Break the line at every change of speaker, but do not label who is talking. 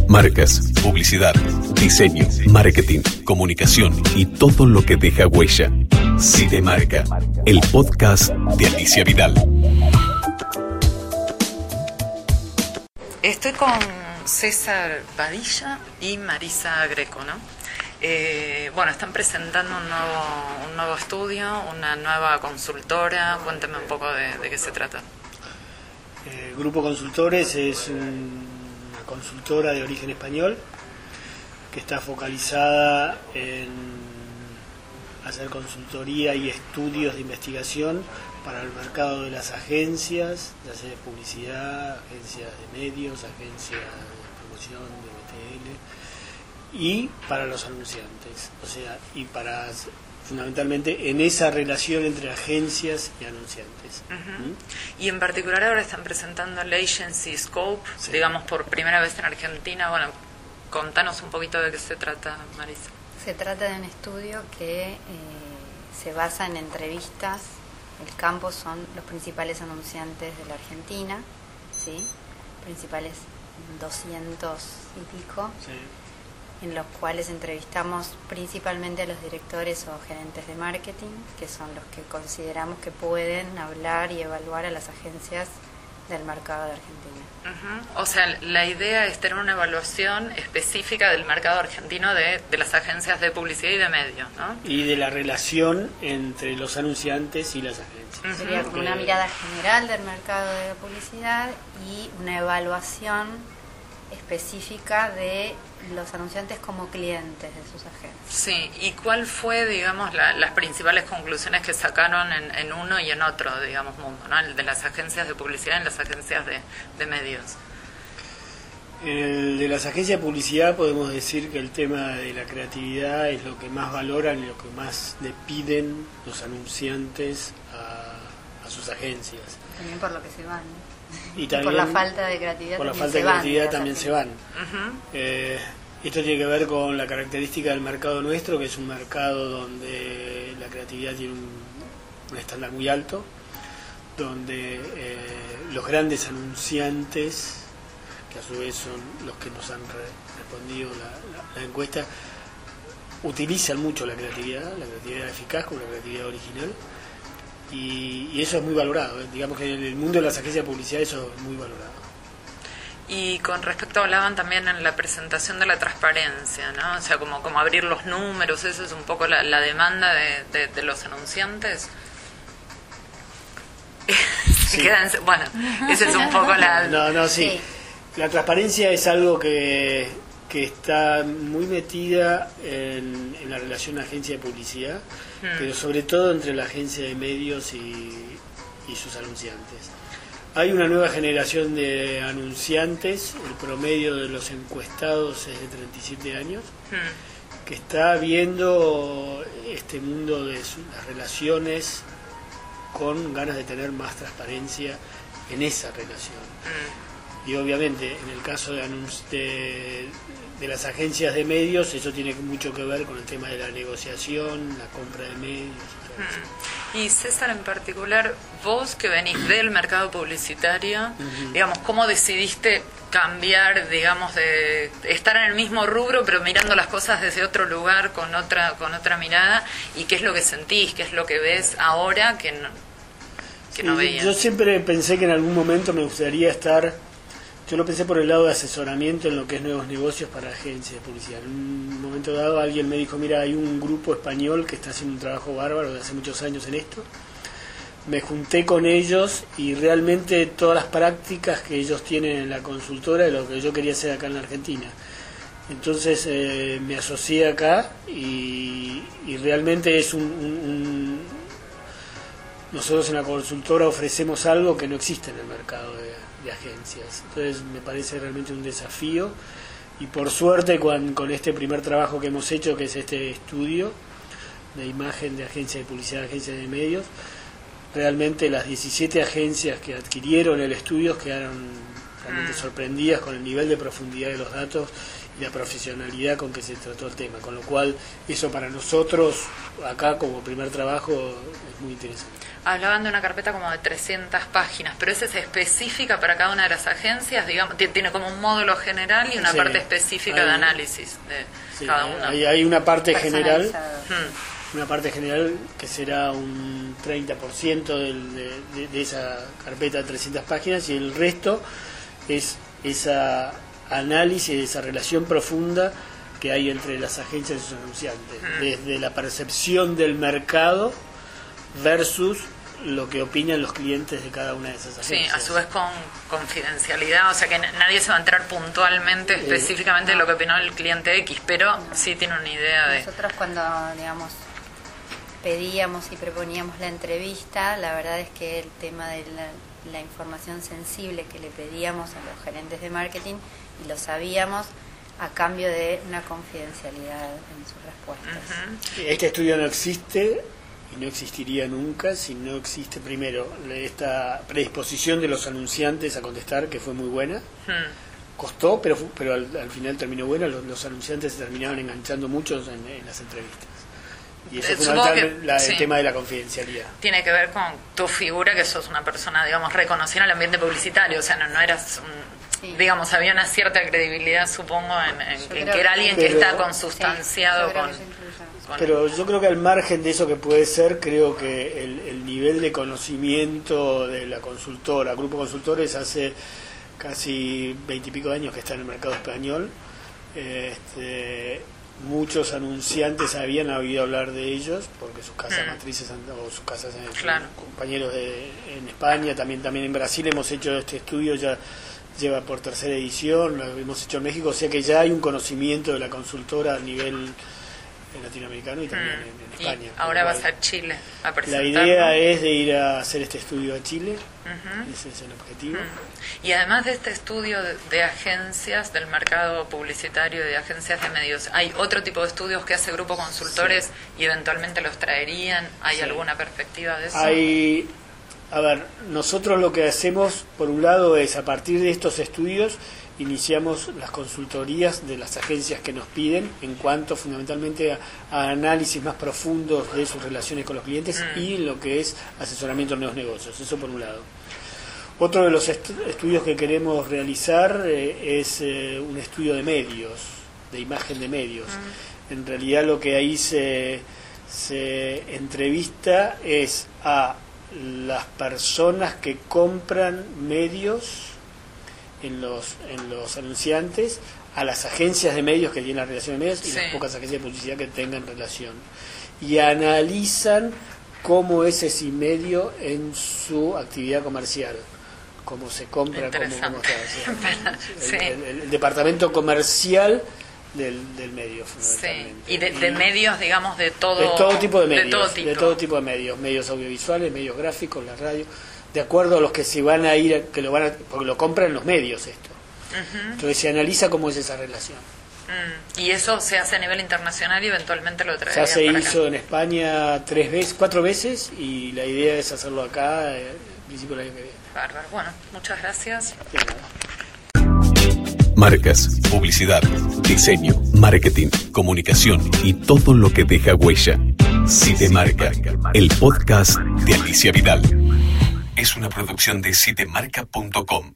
Marcas, publicidad, diseño, marketing, comunicación y todo lo que deja huella. Cinemarca, el podcast de Alicia Vidal.
Estoy con César Badilla y Marisa Greco, ¿no? Están presentando un nuevo estudio, una nueva consultora. Cuéntame un poco de qué se trata.
Grupo Consultores es una consultora de origen español que está focalizada en hacer consultoría y estudios de investigación para el mercado de las agencias, ya sea de publicidad, agencias de medios, agencias de promoción, de BTL, y para los anunciantes, fundamentalmente en esa relación entre agencias y anunciantes.
Y en particular ahora están presentando el Agency Scope, sí, digamos por primera vez en Argentina. Bueno, contanos un poquito de qué se trata, Marisa.
Se trata de un estudio que se basa en entrevistas. El campo son los principales anunciantes de la Argentina, ¿sí? Principales 200 y pico. Sí. En los cuales entrevistamos principalmente a los directores o gerentes de marketing, que son los que consideramos que pueden hablar y evaluar a las agencias del mercado de Argentina.
O sea, la idea es tener una evaluación específica del mercado argentino de las agencias de publicidad y de medios, ¿no?
Y de la relación entre los anunciantes y las agencias.
Sería como una mirada general del mercado de la publicidad y una evaluación específica de los anunciantes como clientes de sus agencias.
Sí, ¿y cuál fue, digamos, las principales conclusiones que sacaron en uno y en otro, digamos, mundo, ¿no? El de las agencias de publicidad y las agencias de medios.
El de las agencias de publicidad podemos decir que el tema de la creatividad es lo que más valoran y lo que más le piden los anunciantes a sus agencias.
También por lo que se van, ¿no?
Y también,
por la falta de creatividad,
por la falta de creatividad también se van.
Uh-huh.
Esto tiene que ver con la característica del mercado nuestro, que es un mercado donde la creatividad tiene un estándar muy alto, donde los grandes anunciantes, que a su vez son los que nos han respondido la encuesta, utilizan mucho la creatividad eficaz como la creatividad original. Y eso es muy valorado, digamos que en el mundo de las agencias de publicidad eso es muy valorado.
Y con respecto, hablaban también en la presentación de la transparencia, ¿no? O sea, como abrir los números, eso es un poco la demanda de los anunciantes.
Sí.
Bueno, esa es un poco la...
Sí. La transparencia es algo que está muy metida en la relación agencia de publicidad, pero sobre todo entre la agencia de medios y sus anunciantes. Hay una nueva generación de anunciantes, el promedio de los encuestados es de 37 años, que está viendo este mundo de las relaciones con ganas de tener más transparencia en esa relación. Y obviamente en el caso de las agencias de medios, eso tiene mucho que ver con el tema de la negociación, la compra de medios.
Y César, en particular, vos que venís del mercado publicitario, digamos, ¿cómo decidiste cambiar, digamos, de estar en el mismo rubro, pero mirando las cosas desde otro lugar, con otra mirada? ¿Y qué es lo que sentís, qué es lo que ves ahora que no veías?
Yo siempre pensé que en algún momento me gustaría estar... Yo lo pensé por el lado de asesoramiento en lo que es nuevos negocios para agencias de publicidad. En un momento dado alguien me dijo, mira, hay un grupo español que está haciendo un trabajo bárbaro de hace muchos años en esto. Me junté con ellos y realmente todas las prácticas que ellos tienen en la consultora es lo que yo quería hacer acá en la Argentina. Entonces me asocié acá y realmente es nosotros en la consultora ofrecemos algo que no existe en el mercado de agencias. Entonces me parece realmente un desafío y por suerte con este primer trabajo que hemos hecho, que es este estudio de imagen de agencias de publicidad, agencias de medios, realmente las 17 agencias que adquirieron el estudio quedaron realmente sorprendidas con el nivel de profundidad de los datos y la profesionalidad con que se trató el tema, con lo cual eso para nosotros acá como primer trabajo es muy interesante.
Hablaban de una carpeta como de 300 páginas, pero esa es específica para cada una de las agencias, digamos, tiene como un módulo general y una parte específica de análisis de cada una.
Hay una parte general, una parte general que será un 30% de esa carpeta de 300 páginas, y el resto es esa análisis, esa relación profunda que hay entre las agencias y sus anunciantes, desde la percepción del mercado versus lo que opinan los clientes de cada una de esas agencias.
Sí, a su vez con confidencialidad, o sea que nadie se va a enterar puntualmente, específicamente de lo que opinó el cliente X, pero sí tiene una idea de...
Nosotros cuando, digamos, pedíamos y proponíamos la entrevista, la verdad es que el tema de la información sensible que le pedíamos a los gerentes de marketing, y lo sabíamos, a cambio de una confidencialidad en sus respuestas.
Este estudio no existe y no existiría nunca si no existe primero esta predisposición de los anunciantes a contestar, que fue muy buena. Costó, pero al final terminó buena. Los anunciantes se terminaban enganchando mucho en las entrevistas. Y eso es fundamental, el tema de la confidencialidad.
Tiene que ver con tu figura, que sos una persona, digamos, reconocida en el ambiente publicitario, o sea, no eras digamos, había una cierta credibilidad, supongo, en que era alguien que está consustanciado
Pero yo creo que al margen de eso que puede ser, creo que el nivel de conocimiento de la consultora, Grupo Consultores, hace casi 20 y pico de años que está en el mercado español. Muchos anunciantes habían oído hablar de ellos porque sus casas matrices o sus casas compañeros en España, también en Brasil hemos hecho este estudio, ya lleva por tercera edición, lo hemos hecho en México, o sea que ya hay un conocimiento de la consultora a nivel latinoamericano y también en España.
Y ahora vas a Chile a presentarlo.
La idea es de ir a hacer este estudio a Chile, ese es el objetivo.
Y además de este estudio de agencias, del mercado publicitario y de agencias de medios, ¿hay otro tipo de estudios que hace Grupo Consultores y eventualmente los traerían? ¿Hay alguna perspectiva de eso? A ver, nosotros lo que hacemos, por un lado, es a partir de estos estudios iniciamos las consultorías de las agencias que nos piden en cuanto fundamentalmente a análisis más profundos de sus relaciones con los clientes y lo que es asesoramiento en nuevos negocios. Eso por un lado. Otro de los estudios que queremos realizar es un estudio de medios, de imagen de medios. En realidad lo que ahí se entrevista es a las personas que compran medios en los anunciantes, a las agencias de medios que tienen la relación de medios y las pocas agencias de publicidad que tengan relación, y analizan cómo es ese medio en su actividad comercial, cómo se compra, cómo está. El departamento comercial del medio, fundamentalmente. Y de medios, digamos, de todo
tipo de medios, de todo tipo de medios audiovisuales, medios gráficos, la radio, de acuerdo a los que se van a ir, porque lo compran los medios esto. Entonces se analiza cómo es esa relación.
Y eso se hace a nivel internacional y eventualmente lo traerían.
Ya se hizo en España 4 veces y la idea es hacerlo acá al principio del año que viene.
Bárbaro. Bueno, muchas gracias.
Marcas, publicidad, diseño, marketing, comunicación y todo lo que deja huella. Cidemarca, el podcast de Alicia Vidal. Es una producción de cidemarca.com.